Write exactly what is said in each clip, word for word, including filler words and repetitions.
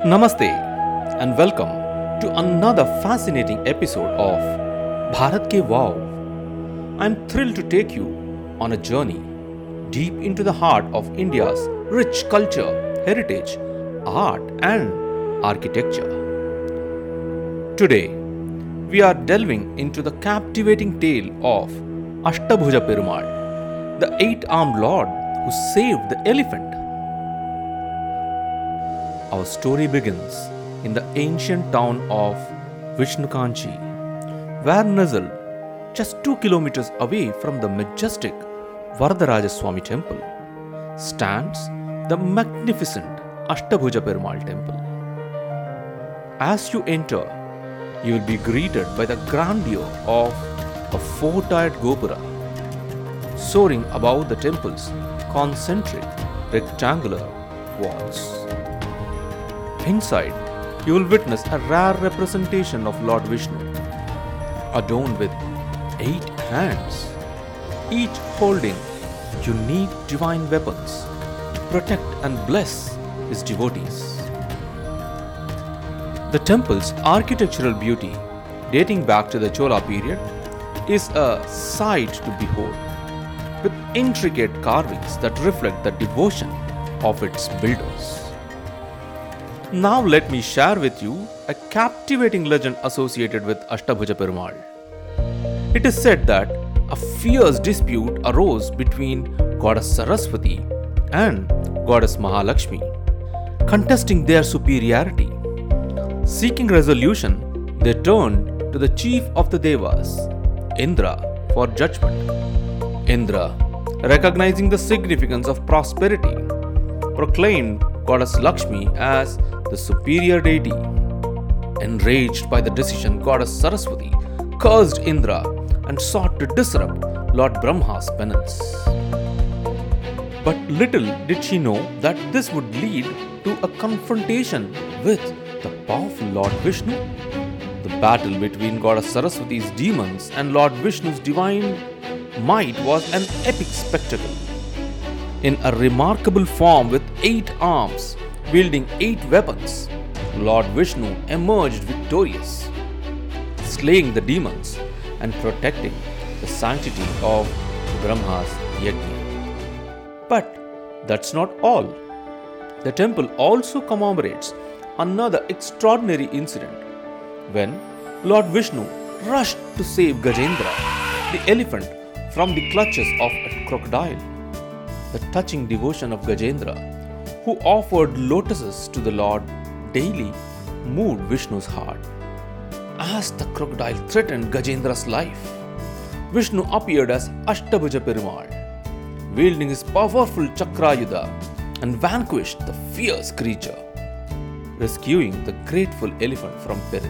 Namaste and welcome to another fascinating episode of Bharat Ke Wow. I'm thrilled to take you on a journey deep into the heart of India's rich culture, heritage, art, and architecture. Today, we are delving into the captivating tale of Ashtabhuja Perumal, the eight-armed lord who saved the elephant. Our story begins in the ancient town of Vishnukanchi, where nestled just two kilometers away from the majestic Varadarajaswamy temple stands the magnificent Ashtabhuja Perumal temple. As you enter, you will be greeted by the grandeur of a four-tiered gopura soaring above the temple's concentric rectangular walls. Inside, you will witness a rare representation of Lord Vishnu, adorned with eight hands, each holding unique divine weapons to protect and bless his devotees. The temple's architectural beauty, dating back to the Chola period, is a sight to behold, with intricate carvings that reflect the devotion of its builders. Now let me share with you a captivating legend associated with Ashtabhuja Perumal. It is said that a fierce dispute arose between goddess Saraswati and goddess Mahalakshmi, contesting their superiority. Seeking resolution, they turned to the chief of the Devas, Indra, for judgment. Indra, recognizing the significance of prosperity, proclaimed goddess Lakshmi as the superior deity. Enraged by the decision, goddess Saraswati cursed Indra and sought to disrupt Lord Brahma's penance. But little did she know that this would lead to a confrontation with the powerful Lord Vishnu. The battle between goddess Saraswati's demons and Lord Vishnu's divine might was an epic spectacle. In a remarkable form with eight arms, wielding eight weapons, Lord Vishnu emerged victorious, slaying the demons and protecting the sanctity of Brahma's yajna. But that's not all. The temple also commemorates another extraordinary incident when Lord Vishnu rushed to save Gajendra, the elephant, from the clutches of a crocodile. The touching devotion of Gajendra, who offered lotuses to the Lord daily, moved Vishnu's heart. As the crocodile threatened Gajendra's life, Vishnu appeared as Ashtabhuja Perumal, wielding his powerful Chakrayuda, and vanquished the fierce creature, rescuing the grateful elephant from peril.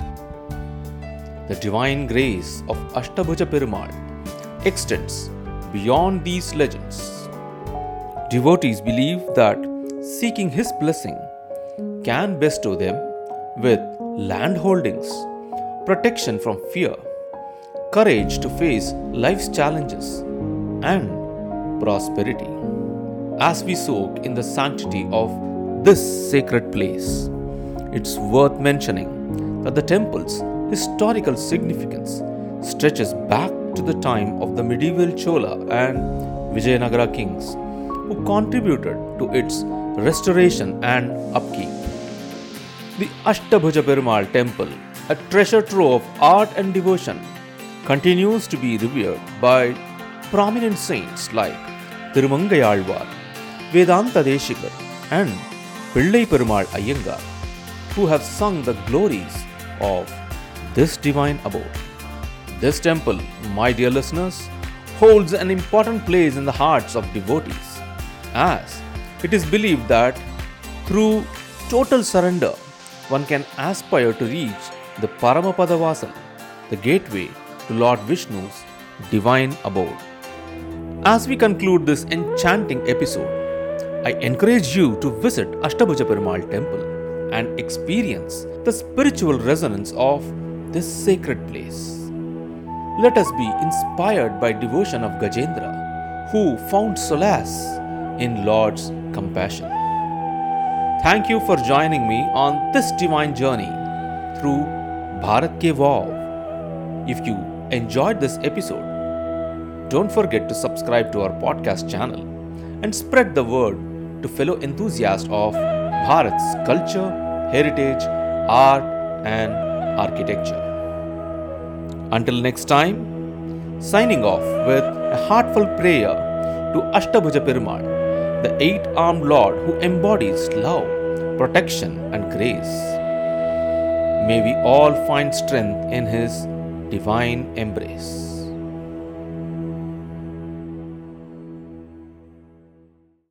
The divine grace of Ashtabhuja Perumal extends beyond these legends. Devotees believe that seeking his blessing can bestow them with land holdings, protection from fear, courage to face life's challenges, and prosperity. As we soak in the sanctity of this sacred place, it's worth mentioning that the temple's historical significance stretches back to the time of the medieval Chola and Vijayanagara kings, who contributed to its restoration and upkeep. The Ashtabhuja Perumal temple, a treasure trove of art and devotion, continues to be revered by prominent saints like Tirumangayalvar, Vedanta Deshikar, and Pillai Perumal Iyengar, who have sung the glories of this divine abode. This temple, my dear listeners, holds an important place in the hearts of devotees, as it is believed that through total surrender, one can aspire to reach the Paramapada Vasal, the gateway to Lord Vishnu's divine abode. As we conclude this enchanting episode, I encourage you to visit Ashtabhuja Perumal temple and experience the spiritual resonance of this sacred place. Let us be inspired by devotion of Gajendra, who found solace in Lord's compassion. Thank you for joining me on this divine journey through Bharat Ke Vav. If you enjoyed this episode, don't forget to subscribe to our podcast channel and spread the word to fellow enthusiasts of Bharat's culture, heritage, art, and architecture. Until next time, signing off with a heartfelt prayer to Ashtabhuja Perumal, the eight-armed Lord who embodies love, protection, and grace. May we all find strength in His divine embrace.